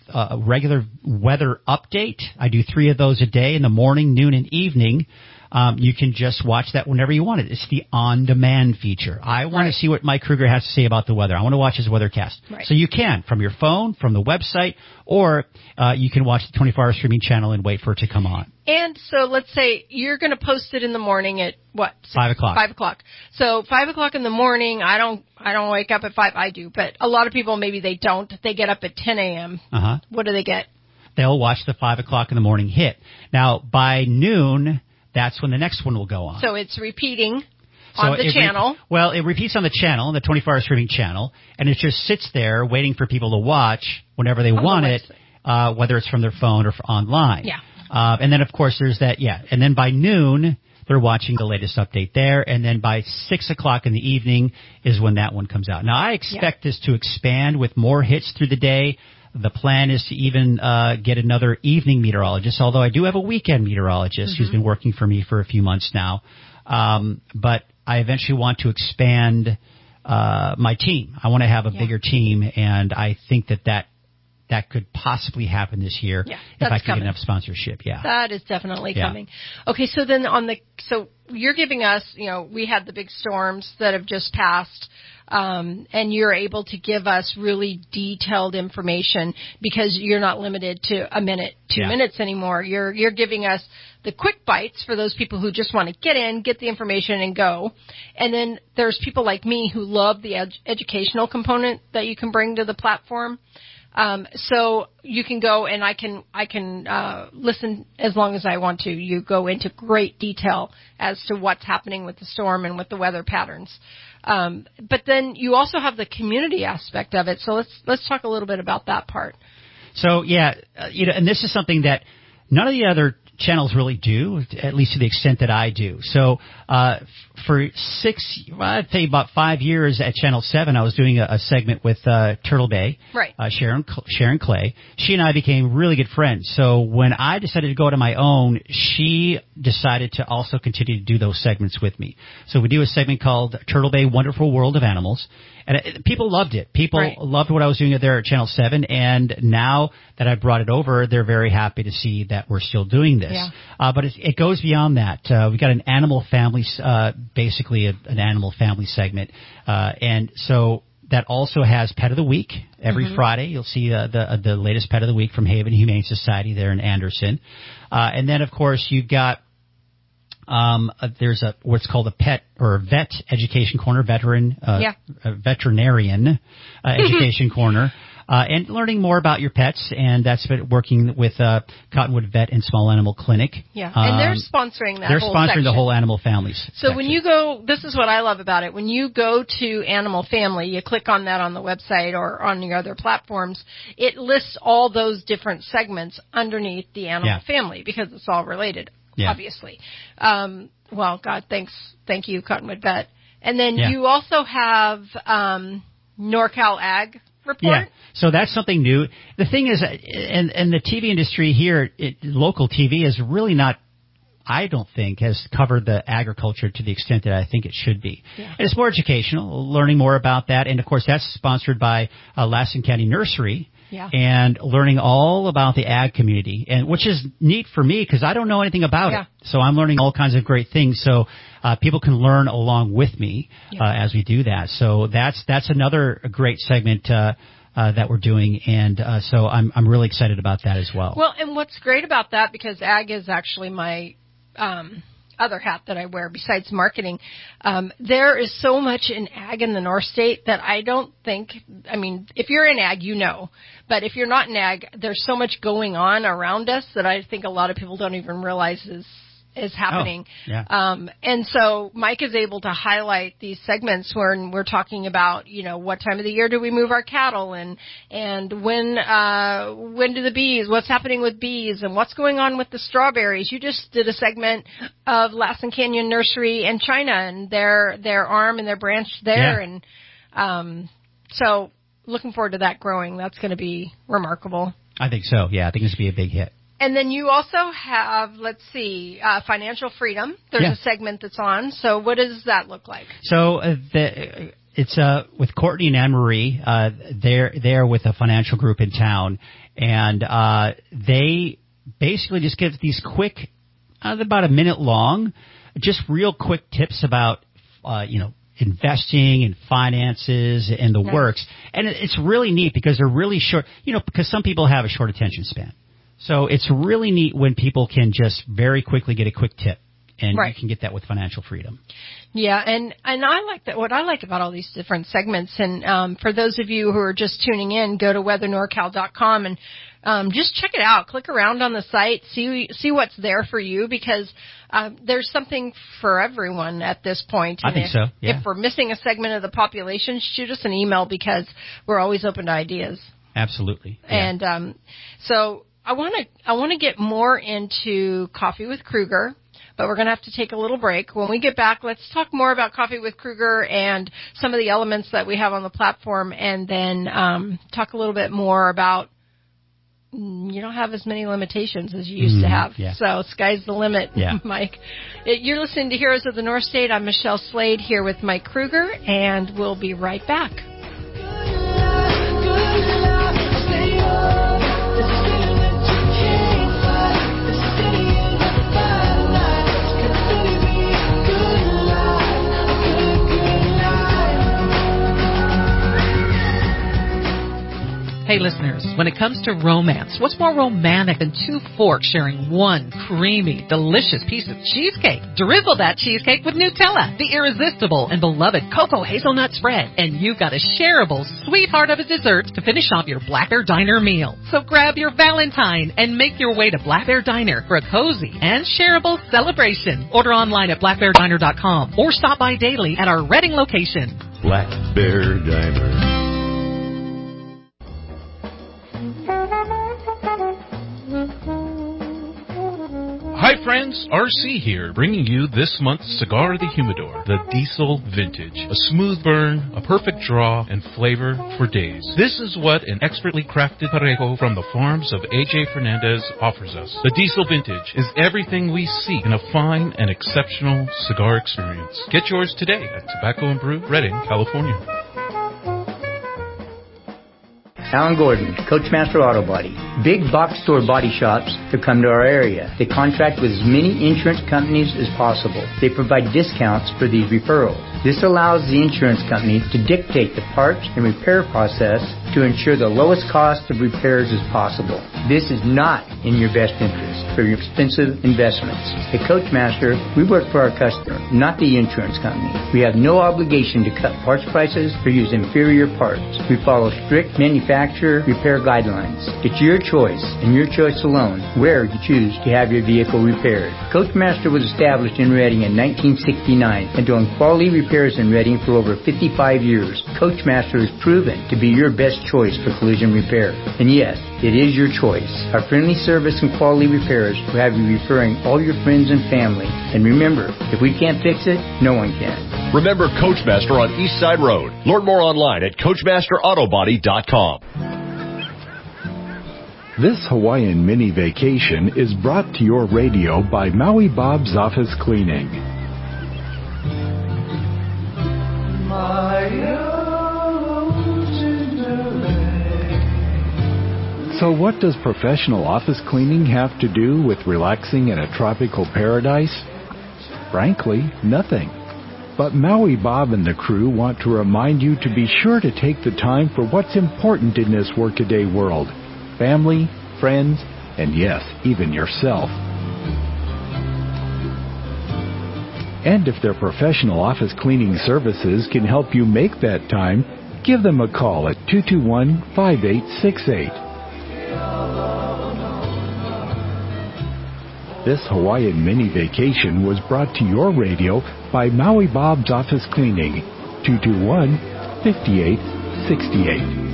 C: a regular weather update. I do 3 of those a day in the morning, noon, and evening. You can just watch that whenever you want it. It's the on-demand feature. I want to see what Mike Kruger has to say about the weather. I want to watch his weathercast. Right. So you can, from your phone, from the website, or you can watch the 24-hour streaming channel and wait for it to come on.
B: And so let's say you're going to post it in the morning at what?
C: 5 o'clock.
B: 5 o'clock. So 5 o'clock in the morning, I don't wake up at 5. I do, but a lot of people, maybe they don't. They get up at 10 a.m.
C: Uh-huh.
B: What do they get?
C: They'll watch the 5 o'clock in the morning hit. Now, by noon, that's when the next one will go on.
B: So it's repeating on the channel.
C: It repeats on the channel, the 24-hour streaming channel, and it just sits there waiting for people to watch whenever they want it, whether it's from their phone or online.
B: Yeah.
C: And then, of course, there's that, And then by noon, they're watching the latest update there. And then by 6 o'clock in the evening is when that one comes out. Now, I expect this to expand with more hits through the day. The plan is to even get another evening meteorologist, although I do have a weekend meteorologist who's been working for me for a few months now. But I eventually want to expand my team. I want to have a bigger team, and I think that could possibly happen this year if I can get enough sponsorship. Yeah,
B: that is definitely coming. Okay, so then so you're giving us, we had the big storms that have just passed. And you're able to give us really detailed information because you're not limited to a minute, 2 minutes anymore. You're giving us the quick bites for those people who just want to get in, get the information, and go. And then there's people like me who love the educational component that you can bring to the platform. So you can go and I can listen as long as I want to. You go into great detail as to what's happening with the storm and with the weather patterns. But then you also have the community aspect of it. So let's talk a little bit about that part.
C: So and this is something that none of the other channels really do, at least to the extent that I do. So for I'd say about 5 years at Channel 7, I was doing a segment with Turtle Bay, Sharon Clay. She and I became really good friends. So when I decided to go to my own, she decided to also continue to do those segments with me. So we do a segment called Turtle Bay Wonderful World of Animals. And people loved it. People loved what I was doing there at Channel 7. And now that I brought it over, they're very happy to see that we're still doing this. Yeah. But it goes beyond that. We've got an animal family, basically an animal family segment. And so that also has Pet of the Week. Every Friday, you'll see the latest Pet of the Week from Haven Humane Society there in Anderson. And then, of course, you've got there's what's called a pet or vet education corner, veterinarian education corner, and learning more about your pets. And that's been working with Cottonwood Vet and Small Animal Clinic.
B: Yeah, and they're sponsoring that.
C: They're sponsoring the whole animal families.
B: So when you go, this is what I love about it. When you go to Animal Family, you click on that on the website or on your other platforms. It lists all those different segments underneath the Animal Family because it's all related. Yeah. Obviously. Well, God, thank you, Cottonwood Vet. And then you also have NorCal Ag Report.
C: Yeah, so that's something new. The thing is, and the TV industry here, local TV is really not, I don't think, has covered the agriculture to the extent that I think it should be. Yeah. And it's more educational, learning more about that. And, of course, that's sponsored by Lassen County Nursery. Yeah. And learning all about the ag community, and which is neat for me because I don't know anything about it. So I'm learning all kinds of great things. So people can learn along with me as we do that. So that's another great segment that we're doing, and so I'm really excited about that as well.
B: Well, and what's great about that, because ag is actually my other hat that I wear besides marketing. There is so much in ag in the North State that I don't think, if you're in ag, but if you're not in ag, there's so much going on around us that I think a lot of people don't even realize is happening.
C: Oh, yeah.
B: And so Mike is able to highlight these segments when we're talking about, what time of the year do we move our cattle and when do the bees, what's happening with bees and what's going on with the strawberries. You just did a segment of Lassen Canyon Nursery and China and their arm and their branch there.
C: Yeah.
B: And, so looking forward to that growing. That's going to be remarkable.
C: I think so. Yeah. I think it's going to be a big hit.
B: And then you also have, financial freedom. There's a segment that's on. So what does that look like?
C: So it's with Courtney and Anne-Marie. They're with a financial group in town, and they basically just give these quick, about a minute long, just real quick tips about, investing and finances and the works. And it's really neat because they're really short, because some people have a short attention span. So it's really neat when people can just very quickly get a quick tip. And you can get that with Financial Freedom.
B: Yeah, and I like that. What I like about all these different segments, and for those of you who are just tuning in, go to weathernorcal.com and just check it out. Click around on the site, see what's there for you, because there's something for everyone at this point.
C: And I think so. Yeah.
B: If we're missing a segment of the population, shoot us an email because we're always open to ideas.
C: Absolutely. Yeah.
B: And so I want to get more into Coffee with Kruger. But we're going to have to take a little break. When we get back, let's talk more about Coffee with Kruger and some of the elements that we have on the platform, and then talk a little bit more about you don't have as many limitations as you used to have.
C: Yeah.
B: So sky's the limit, Mike. You're listening to Heroes of the North State. I'm Michelle Slade here with Mike Kruger, and we'll be right back.
H: Hey, listeners, when it comes to romance, what's more romantic than two forks sharing one creamy, delicious piece of cheesecake? Drizzle that cheesecake with Nutella, the irresistible and beloved cocoa hazelnut spread, and you've got a shareable sweetheart of a dessert to finish off your Black Bear Diner meal. So grab your Valentine and make your way to Black Bear Diner for a cozy and shareable celebration. Order online at blackbeardiner.com or stop by daily at our Reading location.
E: Black Bear Diner.
M: Hi friends, RC here, bringing you this month's Cigar of the Humidor, the Diesel Vintage. A smooth burn, a perfect draw, and flavor for days. This is what an expertly crafted parejo from the farms of AJ Fernandez offers us. The Diesel Vintage is everything we seek in a fine and exceptional cigar experience. Get yours today at Tobacco and Brew, Redding, California.
N: Alan Gordon, Coachmaster Auto Body. Big box store body shops to come to our area. They contract with as many insurance companies as possible. They provide discounts for these referrals. This allows the insurance company to dictate the parts and repair process to ensure the lowest cost of repairs as possible. This is not in your best interest for your expensive investments. At Coachmaster, we work for our customer, not the insurance company. We have no obligation to cut parts prices or use inferior parts. We follow strict manufacturer repair guidelines. It's your choice, and your choice alone, where you choose to have your vehicle repaired. Coachmaster was established in Reading in 1969 and doing quality repairs in Reading for over 55 years. Coachmaster is proven to be your best choice for collision repair. And yes, it is your choice. Our friendly service and quality repairs will have you referring all your friends and family. And remember, if we can't fix it, no one can.
O: Remember Coachmaster on East Side Road. Learn more online at CoachmasterAutobody.com.
P: This Hawaiian mini vacation is brought to your radio by Maui Bob's Office Cleaning. So what does professional office cleaning have to do with relaxing in a tropical paradise? Frankly, nothing. But Maui Bob and the crew want to remind you to be sure to take the time for what's important in this workaday world. Family, friends, and yes, even yourself. And if their professional office cleaning services can help you make that time, give them a call at 221-5868. This Hawaiian mini vacation was brought to your radio by Maui Bob's Office Cleaning, 221-5868.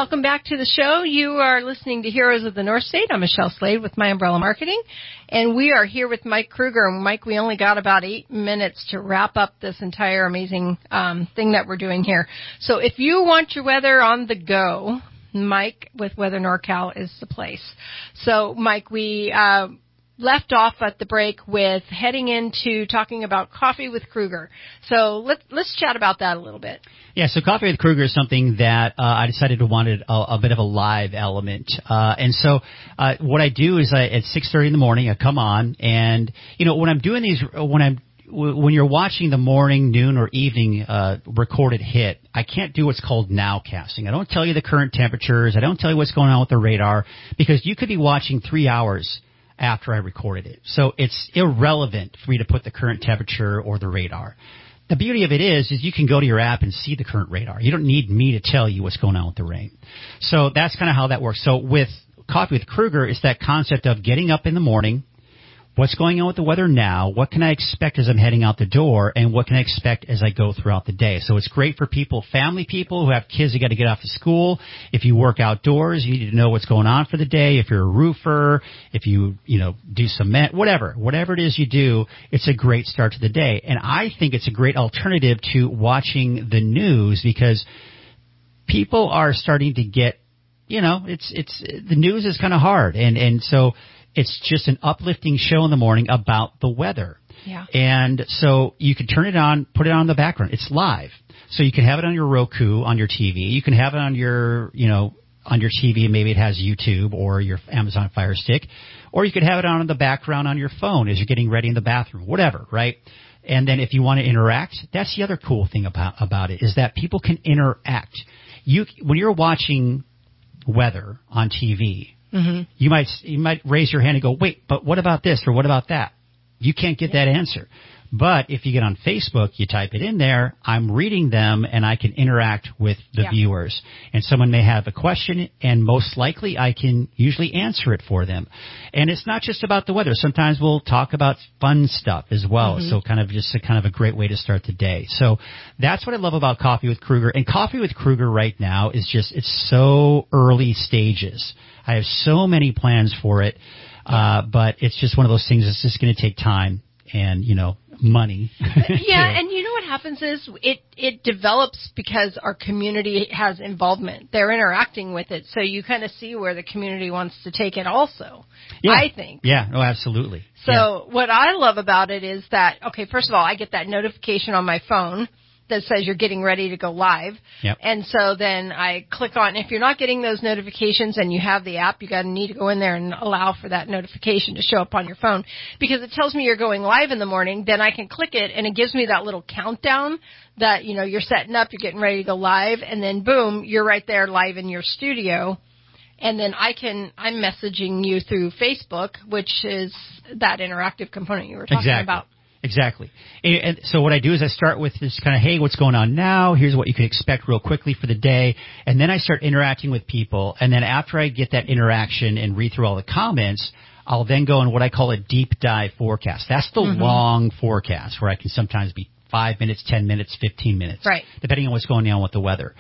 B: welcome back to the show. You are listening to Heroes of the North State. I'm Michelle Slade with My Umbrella Marketing, and we are here with Mike Kruger. And Mike, we only got about 8 minutes to wrap up this entire amazing thing that we're doing here. So if you want your weather on the go, Mike with Weather NorCal is the place. So, Mike, we left off at the break with heading into talking about Coffee with Kruger. So let's chat about that a little bit.
C: Yeah, so Coffee with Kruger is something that I decided to wanted a bit of a live element. And so what I do is at 6:30 in the morning, I come on, and, you know, when I'm doing these, when you're watching the morning, noon, or evening recorded hit, I can't do what's called nowcasting. I don't tell you the current temperatures. I don't tell you what's going on with the radar, because you could be watching 3 hours after I recorded it. So it's irrelevant for me to put the current temperature or the radar. The beauty of it is you can go to your app and see the current radar. You don't need me to tell you what's going on with the rain. So that's kind of how that works. So with Coffee with Kruger, it's that concept of getting up in the morning. What's going on with the weather now? What can I expect as I'm heading out the door? And what can I expect as I go throughout the day? So it's great for people, family people who have kids that got to get off to school. If you work outdoors, you need to know what's going on for the day. If you're a roofer, if you do cement, whatever it is you do, it's a great start to the day. And I think it's a great alternative to watching the news, because people are starting to get, it's the news is kind of hard. And so it's just an uplifting show in the morning about the weather.
B: Yeah.
C: And so you can turn it on, put it on in the background. It's live. So you can have it on your Roku, on your TV. You can have it on your, on your TV. Maybe it has YouTube or your Amazon Fire Stick. Or you could have it on in the background on your phone as you're getting ready in the bathroom, whatever, right? And then if you want to interact, that's the other cool thing about it, is that people can interact. When you're watching weather on TV, mm-hmm. you might raise your hand and go, wait, but what about this or what about that? You can't get that answer. But if you get on Facebook, you type it in there, I'm reading them, and I can interact with the viewers. And someone may have a question, and most likely I can usually answer it for them. And it's not just about the weather. Sometimes we'll talk about fun stuff as well. Mm-hmm. So kind of a great way to start the day. So that's what I love about Coffee with Kruger. And Coffee with Kruger right now is it's so early stages. I have so many plans for it, but it's just one of those things that's just going to take time and, money.
B: Yeah, and you know what happens is it develops because our community has involvement. They're interacting with it, so you kind of see where the community wants to take it also, I think.
C: Yeah, oh, absolutely.
B: So what I love about it is that, okay, first of all, I get that notification on my phone that says you're getting ready to go live.
C: Yep.
B: And so then I click on, if you're not getting those notifications and you have the app, you need to go in there and allow for that notification to show up on your phone, because it tells me you're going live in the morning. Then I can click it and it gives me that little countdown that, you're setting up, you're getting ready to go live, and then boom, you're right there live in your studio. And then I'm messaging you through Facebook, which is that interactive component you were talking about.
C: Exactly. And so what I do is I start with this kind of, hey, what's going on now? Here's what you can expect real quickly for the day. And then I start interacting with people. And then after I get that interaction and read through all the comments, I'll then go in what I call a deep dive forecast. That's the long forecast where I can sometimes be 5 minutes, 10 minutes, 15 minutes,
B: right,
C: depending on what's going on with the weather.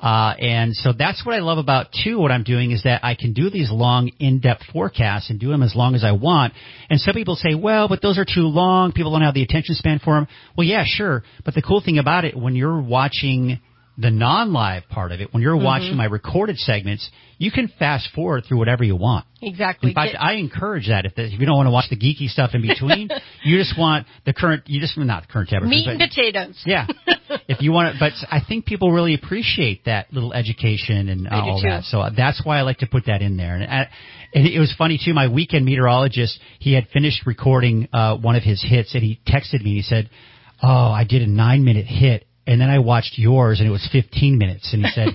C: And so that's what I love about, too, what I'm doing is that I can do these long, in-depth forecasts and do them as long as I want. And some people say, well, but those are too long. People don't have the attention span for them. Well, yeah, sure. But the cool thing about it, when you're watching the non-live part of it, when you're watching my recorded segments, you can fast forward through whatever you want.
B: Exactly.
C: In fact, I encourage that. If you don't want to watch the geeky stuff in between, you just want the current, not the current temperature.
B: Meat and potatoes.
C: Yeah. If you want it, but I think people really appreciate that little education and all that. So that's why I like to put that in there. And it was funny too. My weekend meteorologist, he had finished recording one of his hits, and he texted me and he said, "Oh, I did a 9-minute hit. And then I watched yours, and it was 15 minutes." And he said,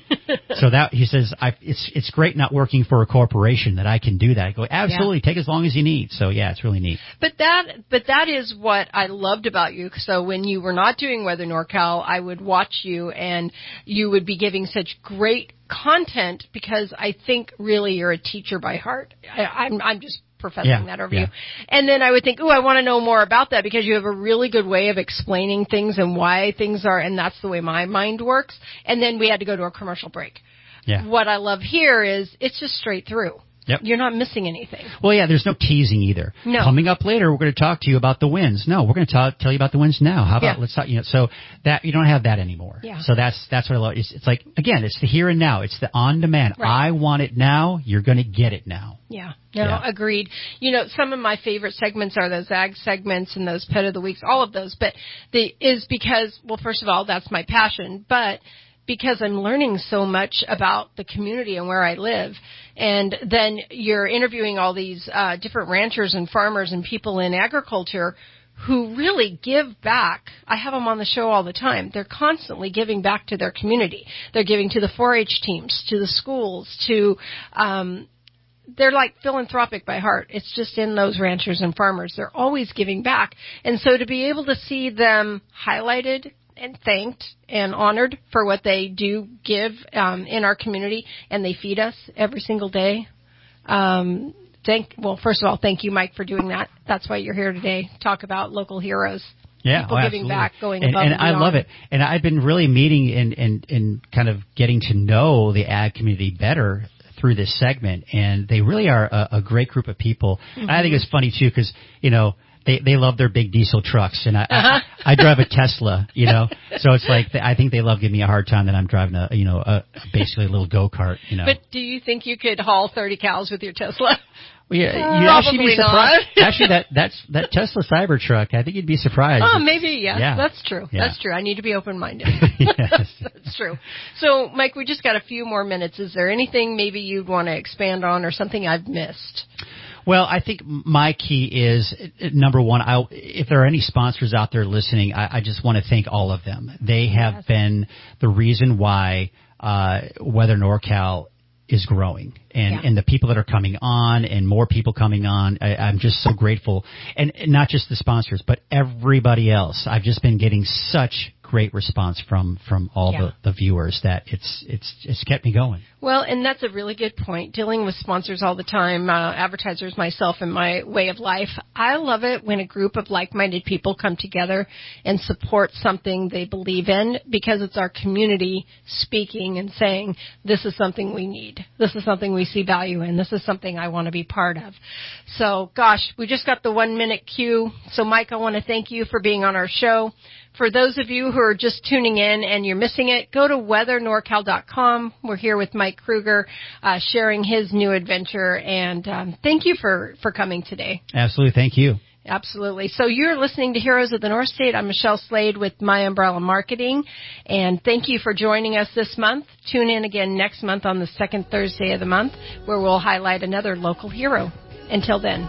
C: he says, it's great not working for a corporation that I can do that. I go, absolutely, take as long as you need. So yeah, it's really neat.
B: But that is what I loved about you. So when you were not doing Weather NorCal, I would watch you, and you would be giving such great content, because I think really you're a teacher by heart. I'm just professing that over you. And then I would think, I want to know more about that, because you have a really good way of explaining things and why things are, and that's the way my mind works. And then we had to go to a commercial break.
C: Yeah.
B: What I love here is it's just straight through.
C: Yep.
B: You're not missing anything.
C: Well, yeah, there's no teasing either.
B: No.
C: Coming up later, we're going to talk to you about the wins. No, we're going to tell you about the wins now. How about let's talk, so that you don't have that anymore.
B: Yeah.
C: So that's what I love. It's like, again, it's the here and now. It's the on demand.
B: Right.
C: I want it now. You're going to get it now.
B: Yeah. No, agreed. Some of my favorite segments are those ag segments and those pet of the weeks, all of those. But is because, well, first of all, that's my passion, but because I'm learning so much about the community and where I live. And then you're interviewing all these different ranchers and farmers and people in agriculture who really give back. I have them on the show all the time. They're constantly giving back to their community. They're giving to the 4-H teams, to the schools, to they're like philanthropic by heart. It's just in those ranchers and farmers. They're always giving back. And so to be able to see them highlighted and thanked and honored for what they do give in our community, and they feed us every single day. First of all, thank you, Mike, for doing that. That's why you're here today. Talk about local heroes.
C: Yeah,
B: people giving back, going above
C: and
B: and beyond.
C: I love it. And I've been really meeting and kind of getting to know the ag community better through this segment, and they really are a great group of people.
B: Mm-hmm.
C: I think it's funny too because they love their big diesel trucks, and I drive a Tesla, so it's like I think they love giving me a hard time that I'm driving basically a little go-kart,
B: But do you think you could haul 30 cows with your Tesla?
C: Well, yeah, you'd actually be surprised.
B: Not.
C: Actually, that Tesla Cybertruck, I think you'd be surprised.
B: Oh, maybe, yeah. That's true.
C: Yeah.
B: That's true. I need to be open-minded.
C: Yes.
B: That's true. So, Mike, we just got a few more minutes. Is there anything maybe you'd want to expand on or something I've missed?
C: Well, I think my key is, number one, if there are any sponsors out there listening, I just want to thank all of them. They have been the reason why Weather NorCal is growing, and the people that are coming on and more people coming on, I'm just so grateful. And not just the sponsors, but everybody else. I've just been getting such great response from all the viewers that it's kept me going.
B: Well, and that's a really good point. Dealing with sponsors all the time, advertisers, myself, and my way of life. I love it when a group of like-minded people come together and support something they believe in, because it's our community speaking and saying, this is something we need. This is something we see value in. This is something I want to be part of. So, gosh, we just got the 1-minute cue. So, Mike, I want to thank you for being on our show. For those of you who are just tuning in and you're missing it, go to weathernorcal.com. We're here with Mike Kruger, sharing his new adventure. And thank you for coming today.
C: Absolutely. Thank you.
B: Absolutely. So you're listening to Heroes of the North State. I'm Michelle Slade with My Umbrella Marketing. And thank you for joining us this month. Tune in again next month on the second Thursday of the month, where we'll highlight another local hero. Until then.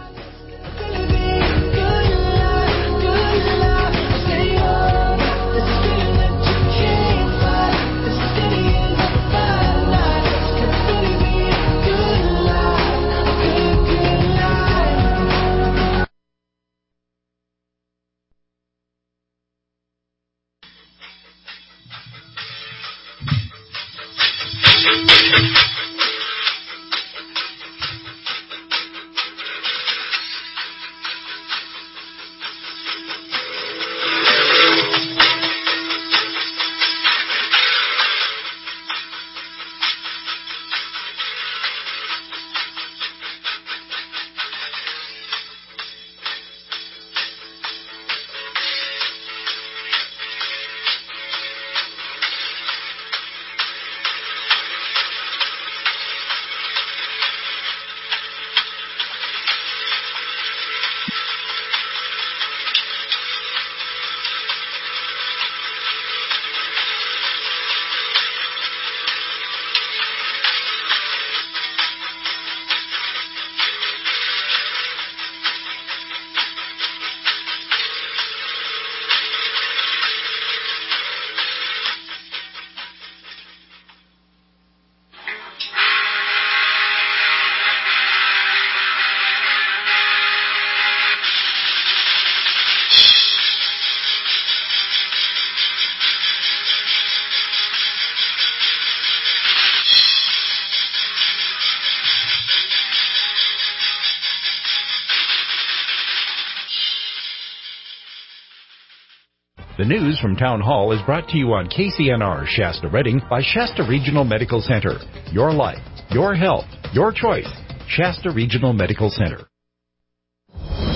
G: The news from Town Hall is brought to you on KCNR Shasta Redding by Shasta Regional Medical Center. Your life, your health, your choice. Shasta Regional Medical Center.